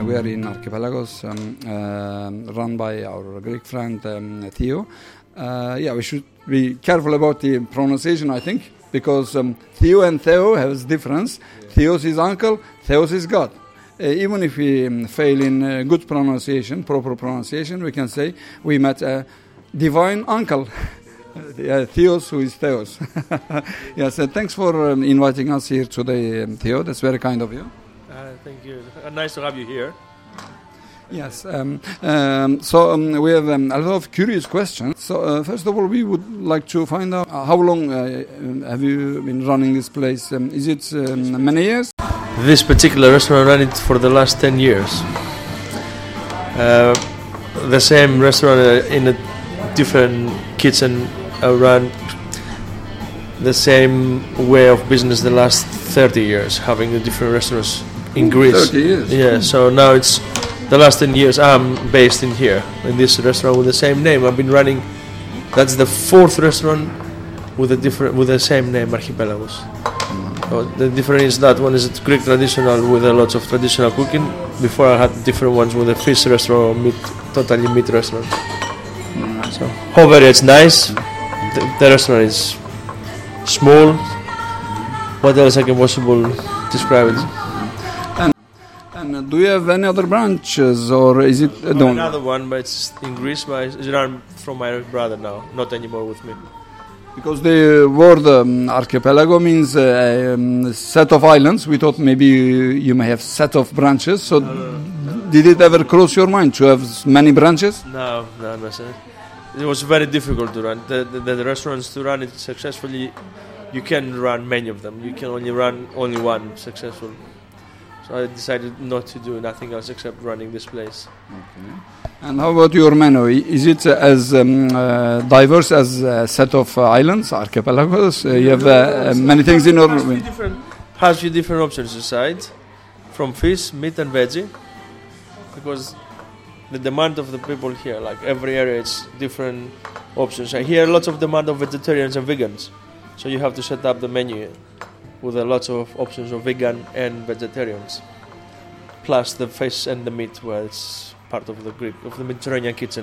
we are in Archipelagos, run by our Greek friend Theo. We should be careful about the pronunciation, I think, because Theo and Theo have difference. Theos is uncle, Theos is God. Even if we fail in good pronunciation, proper pronunciation, we can say we met a divine uncle. Theos, who is Theos. Yes, thanks for inviting us here today, Theo. That's very kind of you. Thank you. Nice to have you here. Yes. So we have a lot of curious questions. So first of all, we would like to find out how long have you been running this place? Is it many years? This particular restaurant ran it for the last 10 years. The same restaurant in a different kitchen ran the same way of business the last 30 years, having the different restaurants in Greece. 30 years? Yeah, so now it's the last 10 years I'm based in here, in this restaurant with the same name. I've been running, that's the fourth restaurant with the same name, Archipelagos. So the difference is that one is Greek traditional with a lot of traditional cooking. Before I had different ones with a fish restaurant or totally meat restaurant. So however, it's nice. The restaurant is small. What else I can possibly describe it? And do you have any other branches, or is it another one, but it's in Greece, but it's run from my brother now, not anymore with me. Because the word archipelago means set of islands. We thought maybe you may have set of branches. So did it ever cross your mind to have many branches? No, sir. It was very difficult to run. The restaurants, to run it successfully, you can run many of them. You can only run one successful. So I decided not to do nothing else except running this place. Okay. And how about your menu? Is it as diverse as a set of islands, archipelagos? You have many things in your... Has few different options inside, from fish, meat and veggie, because the demand of the people here, like every area, it's different options. I hear lots of demand of vegetarians and vegans, so you have to set up the menu with a lot of options of vegan and vegetarians, plus the fish and the meat, where it's part of the Mediterranean kitchen.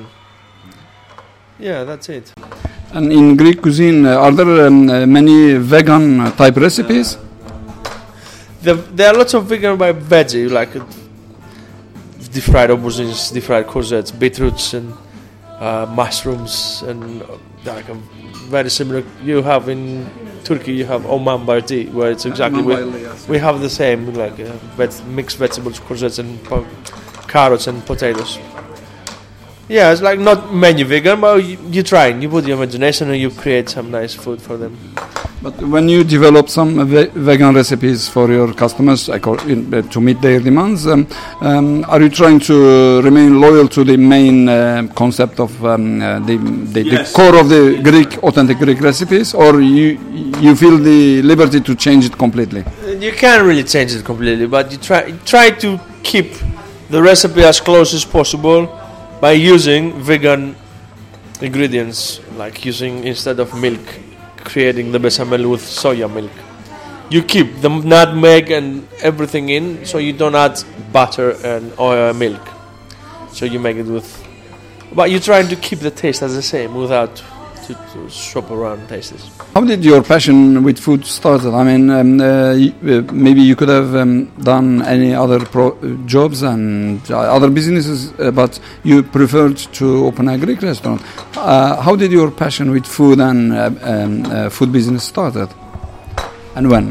Yeah, that's it. And in Greek cuisine, are there many vegan type recipes? There are lots of vegan by veggie, like deep fried aubergines, deep fried courgettes, beetroots, and mushrooms, and like very similar. You have in Turkey, you have Oman Bardi, where it's exactly we have the same, like mixed vegetables, courgettes, and carrots and potatoes. Yeah, it's like not many vegan, but you try, you put your imagination and you create some nice food for them. But when you develop some vegan recipes for your customers to meet their demands, are you trying to remain loyal to the main concept of the core of the authentic Greek recipes, or you feel the liberty to change it completely? You can't really change it completely, but you try to keep the recipe as close as possible by using vegan ingredients, like using, instead of milk, creating the bechamel with soya milk. You keep the nutmeg and everything in, so you don't add butter and oil milk. So you make it with, but you're trying to keep the taste as the same without to shop around tastes. How did your passion with food start? I mean, maybe you could have done any other jobs and other businesses, but you preferred to open a Greek restaurant. How did your passion with food and food business started, and when?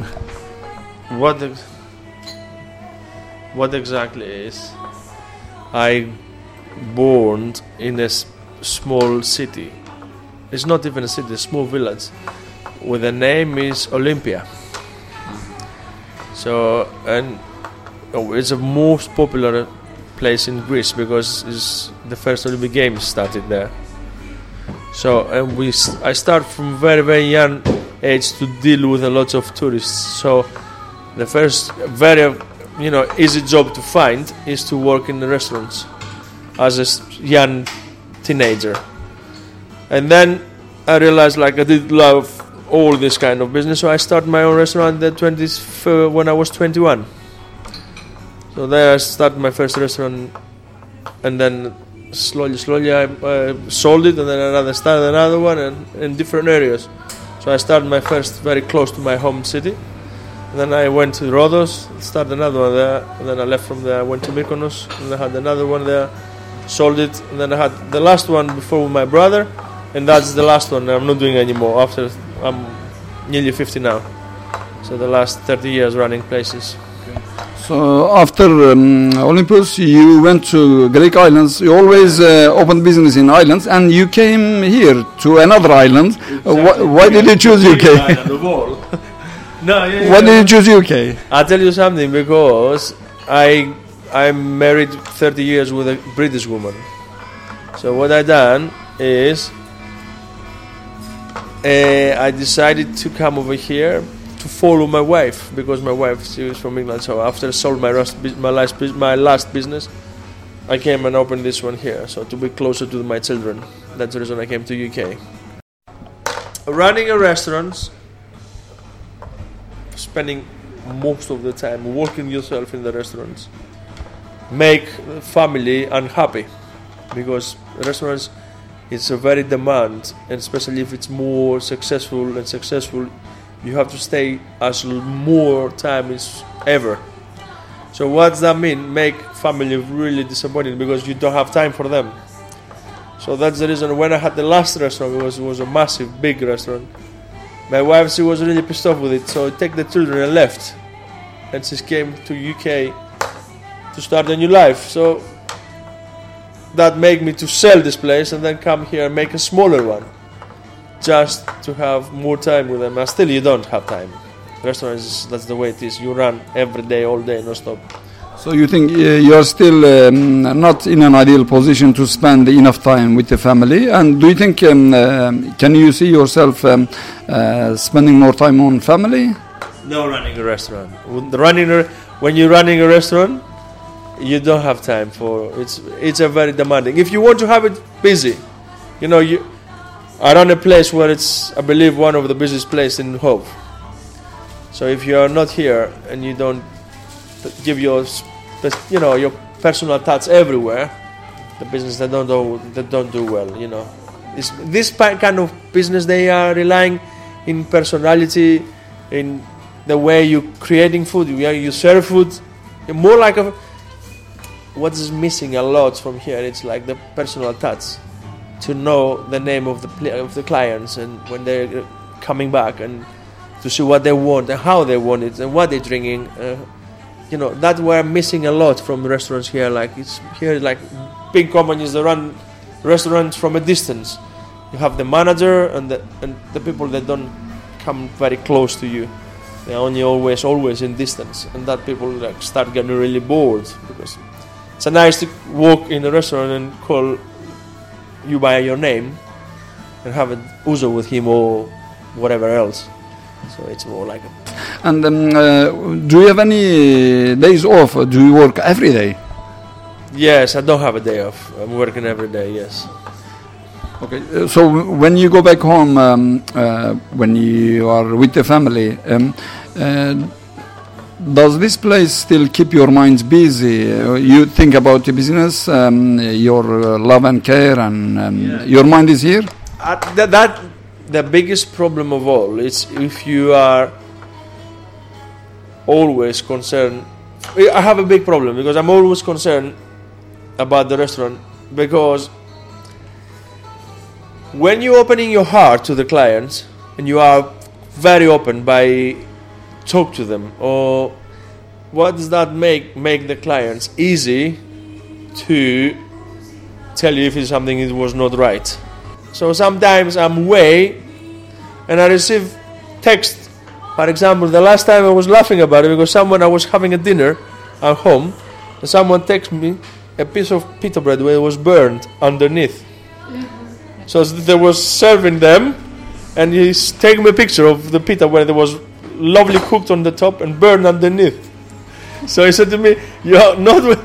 What exactly is? I born in a small city. It's not even a city, a small village, where the name is Olympia. So, and it's the most popular place in Greece because it's the first Olympic Games started there. So, and I start from very, very young age to deal with a lot of tourists. So, the first very, easy job to find is to work in the restaurants as a young teenager. And then I realized I did love all this kind of business, so I started my own restaurant when I was 21. So there I started my first restaurant, and then slowly I sold it, and then started another one, and in different areas. So I started my first very close to my home city. And then I went to Rhodos, started another one there, and then I left from there, I went to Mykonos, and I had another one there, sold it, and then I had the last one before with my brother, and that's the last one I'm not doing anymore. After I'm nearly 50 now, so the last 30 years running places. So after Olympus, you went to Greek islands. You always opened business in islands, and you came here to another island. Exactly. Why did you choose UK? Why did you choose UK? I'll tell you something, because I'm married 30 years with a British woman. So what I done is I decided to come over here to follow my wife, because my wife, she was from England. So after I sold my last business, I came and opened this one here, so to be closer to my children. That's the reason I came to UK. Running a restaurant, spending most of the time working yourself in the restaurants, make the family unhappy, because restaurants, it's a very demand, and especially if it's more successful, you have to stay as more time as ever. So what does that mean? Make family really disappointed, because you don't have time for them. So that's the reason when I had the last restaurant, it was a massive, big restaurant. My wife, she was really pissed off with it, so I take the children and left. And she came to UK to start a new life. So that made me to sell this place and then come here and make a smaller one, just to have more time with them. And still you don't have time. Restaurants, that's the way it is. You run every day, all day, no stop. So you think you are still not in an ideal position to spend enough time with the family? And do you think, can you see yourself spending more time on family? No, running a restaurant. When you're running a restaurant, you don't have time for it's a very demanding. If you want to have it busy, I run a place where it's, I believe, one of the busiest places in Hove. So if you are not here and you don't give your personal touch everywhere, the business they don't do well. This kind of business, they are relying in personality, in the way you creating food, you serve food, more like what is missing a lot from here. It's like the personal touch, to know the name of the clients, and when they're coming back, and to see what they want and how they want it and what they're drinking. That we're missing a lot from restaurants here. Like big companies that run restaurants from a distance. You have the manager and the people that don't come very close to you. They're only always in distance, and that people start getting really bored, because it's nice to walk in a restaurant and call you by your name and have an ouzo with him or whatever else. So it's more like And do you have any days off? Or do you work every day? Yes, I don't have a day off. I'm working every day, yes. Okay, so when you go back home, when you are with the family, does this place still keep your minds busy? You think about your business, your love and care, and your mind is here? The biggest problem of all is if you are always concerned. I have a big problem, because I'm always concerned about the restaurant, because when you're opening your heart to the clients and you are very open by talk to them, or what does that make the clients easy to tell you if it's something that was not right. So sometimes I'm away and I receive text. For example, the last time I was laughing about it because I was having a dinner at home and someone texted me a piece of pita bread where it was burned underneath. So they was serving them and he's taking a picture of the pita where there was lovely cooked on the top and burned underneath. So he said to me, they are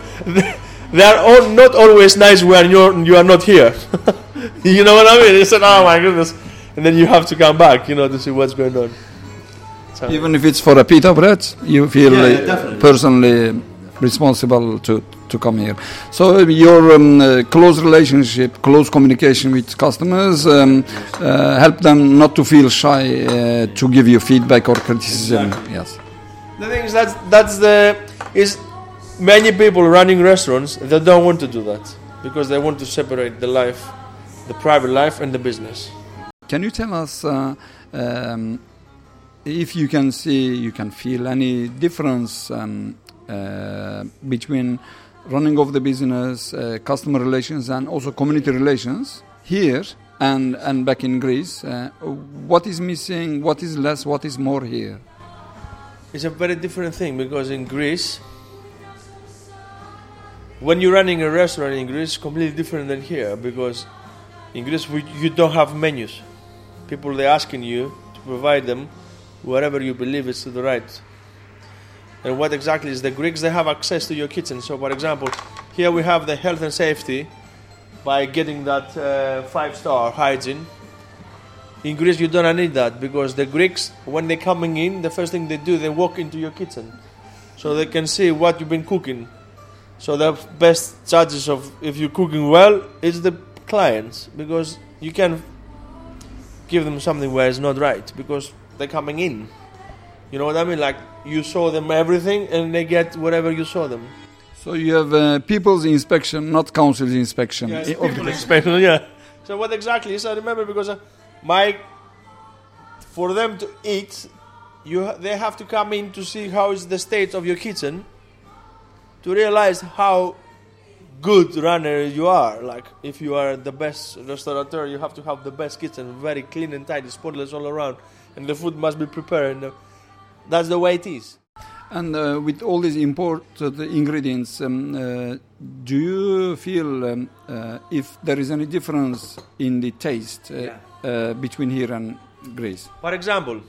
not always nice when you are not here. You know what I mean? He said, oh my goodness. And then you have to come back, to see what's going on. So, even if it's for a pita bread, you feel personally responsible to come here. So your close relationship, close communication with customers help them not to feel shy to give you feedback or criticism. Exactly. Yes. The thing is many people running restaurants, they don't want to do that because they want to separate the private life and the business. Can you tell us if you can feel any difference between running of the business, customer relations, and also community relations here and back in Greece? What is missing? What is less? What is more here? It's a very different thing because in Greece, when you're running a restaurant in Greece, it's completely different than here because in Greece you don't have menus. People, they're asking you to provide them whatever you believe is to the right. And what exactly is the Greeks? They have access to your kitchen. So, for example, here we have the health and safety by getting that 5-star hygiene. In Greece, you don't need that because the Greeks, when they're coming in, the first thing they do, they walk into your kitchen so they can see what you've been cooking. So the best judges of if you're cooking well is the clients because you can give them something where it's not right because they're coming in. You know what I mean? Like you show them everything and they get whatever you show them. So you have people's inspection, not council's inspection. Yes, people's inspection, yeah. So what exactly is? I remember because for them to eat, they have to come in to see how is the state of your kitchen to realize how good runner you are. Like if you are the best restaurateur, you have to have the best kitchen, very clean and tidy, spotless all around, and the food must be prepared. And that's the way it is. And with all these imported ingredients, do you feel if there is any difference in the taste between here and Greece? For example,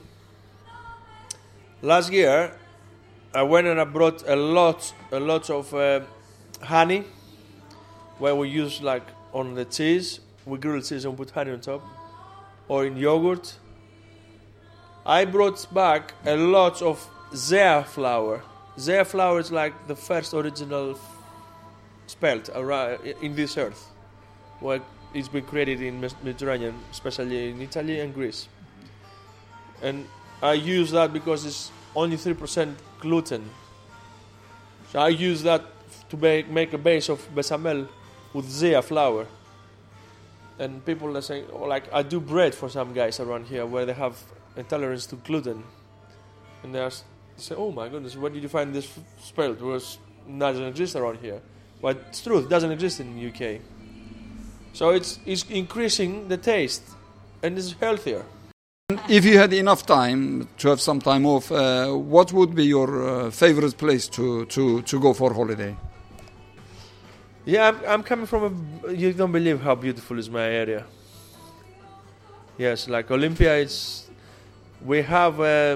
last year I went and I brought a lot of honey, where we use like on the cheese, we grill cheese and put honey on top, or in yogurt. I brought back a lot of Zea flour. Zea flour is like the first original spelt in this earth, where it's been created in Mediterranean, especially in Italy and Greece. And I use that because it's only 3% gluten. So I use that to make a base of bechamel with Zea flour. And people are saying, I do bread for some guys around here where they have intolerance to gluten. And they say, oh my goodness, where did you find this spelt? It doesn't exist around here. But it's true, it doesn't exist in the UK. So it's increasing the taste and it's healthier. If you had enough time to have some time off, what would be your favorite place to go for holiday? Yeah, I'm coming from you don't believe how beautiful is my area. Yes, like Olympia, we have,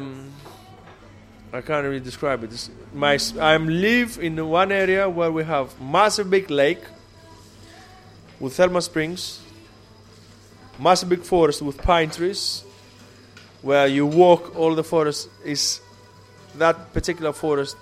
I can't really describe it. I live in one area where we have massive big lake with thermal springs, massive big forest with pine trees, where you walk all the forest is that particular forest.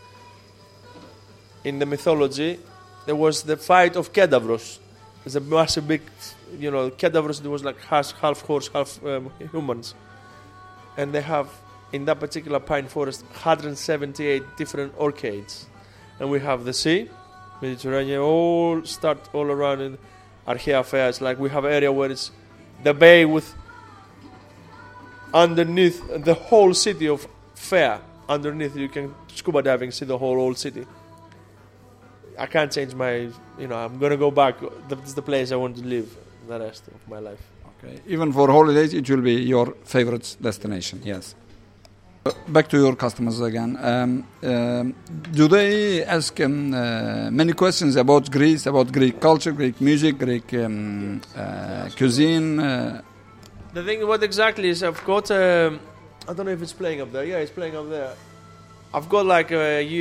In the mythology, there was the fight of Kedavros. It's a massive big, Kedavros, there was like half horse, half humans. And they have, in that particular pine forest, 178 different orchids. And we have the sea, Mediterranean, all around in Archaea Fair. It's like we have an area where it's the bay with underneath the whole city of Fair. Underneath you can scuba diving, see the whole old city. I can't change I'm going to go back. That's the place I want to live the rest of my life. Okay. Even for holidays, it will be your favorite destination, yes. Back to your customers again. Do they ask many questions about Greece, about Greek culture, Greek music, Greek cuisine? The thing, what exactly is, I've got, I don't know if it's playing up there. Yeah, it's playing up there. I've got like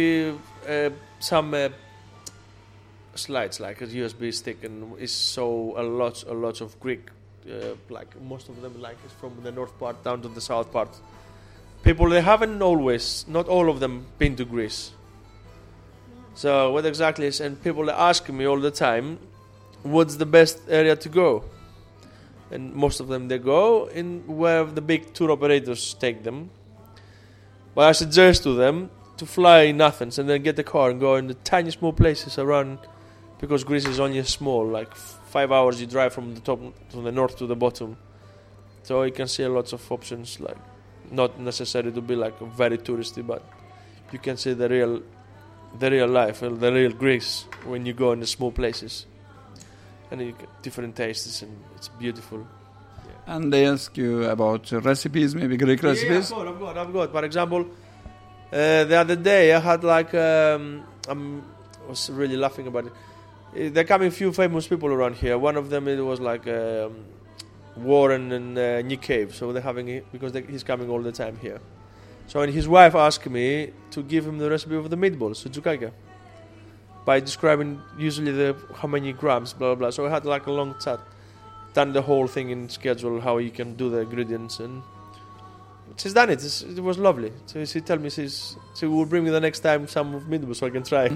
some slides, like a USB stick, and it's a lot of Greek, like most of them, like it's from the north part down to the south part. People, they haven't always, not all of them, been to Greece. So what exactly is, and people ask me all the time, what's the best area to go? And most of them, they go in where the big tour operators take them. But I suggest to them to fly in Athens and then get a car and go in the tiny small places around, because Greece is only small, like 5 hours you drive from the top to the north to the bottom. So you can see lots of options, like not necessary to be like very touristy, but you can see the real life, the real Greece when you go in the small places. And you get different tastes, and it's beautiful. Yeah. And they ask you about recipes, maybe Greek recipes? Yeah, I've got. For example, the other day I had like, I was really laughing about it. There are coming few famous people around here. One of them, it was like Warren and Nick Cave. So they're having it because he's coming all the time here. So and his wife asked me to give him the recipe of the meatballs, soujoukakia, by describing usually how many grams, blah, blah, blah. So I had like a long chat, done the whole thing in schedule, how you can do the ingredients, and she's done it. It was lovely. So she told me she will bring me the next time some meatballs so I can try.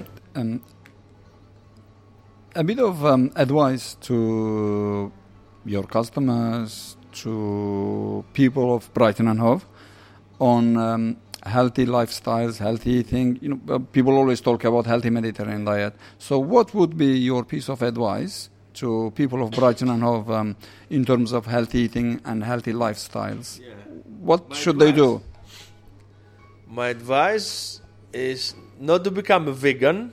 A bit of advice to your customers, to people of Brighton and Hove on healthy lifestyles, healthy eating. You know, people always talk about healthy Mediterranean diet. So what would be your piece of advice to people of Brighton and Hove in terms of healthy eating and healthy lifestyles? Yeah. What should they do? My advice is not to become a vegan,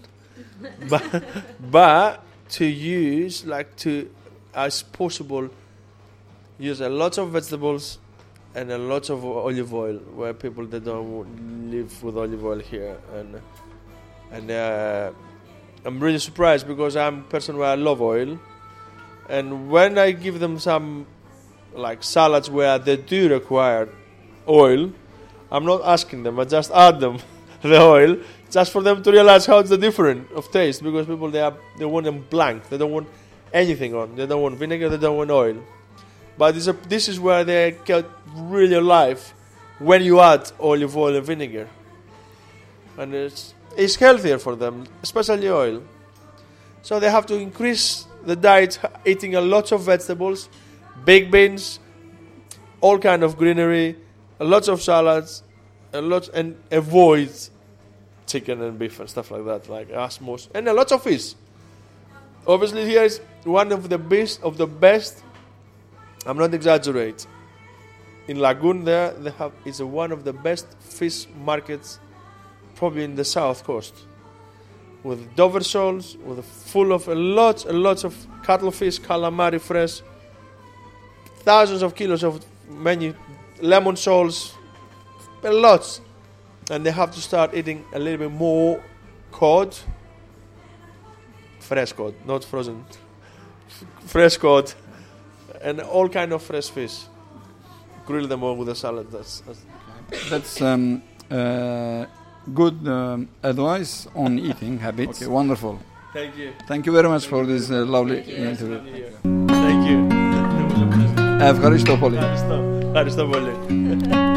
but to use, as possible, use a lot of vegetables and a lot of olive oil, where people they don't live with olive oil here, and I'm really surprised because I'm a person where I love oil, and when I give them some like salads where they do require oil, I'm not asking them, I just add them the oil just for them to realize how it's the difference of taste, because people they want them blank, they don't want anything on, they don't want vinegar, they don't want oil. But this is where they get really alive when you add olive oil and vinegar. And it's healthier for them, especially oil. So they have to increase the diet, eating a lot of vegetables, baked beans, all kind of greenery, a lot of salads, and avoid chicken and beef and stuff like that, like asmos, and a lot of fish. Obviously here is one of the best, I'm not exaggerating. In Lagoon there, it's one of the best fish markets probably in the south coast. With Dover shoals, full of a lot of cuttlefish, calamari fresh, thousands of kilos of many lemon shoals, a lot. And they have to start eating a little bit more cod, fresh cod, not frozen, fresh cod, and all kind of fresh fish. Grill them all with a salad. That's good advice on eating habits. Okay, wonderful. Thank you. Thank you very much for this lovely interview. Thank you. Ευχαριστώ πολύ. Ευχαριστώ πολύ.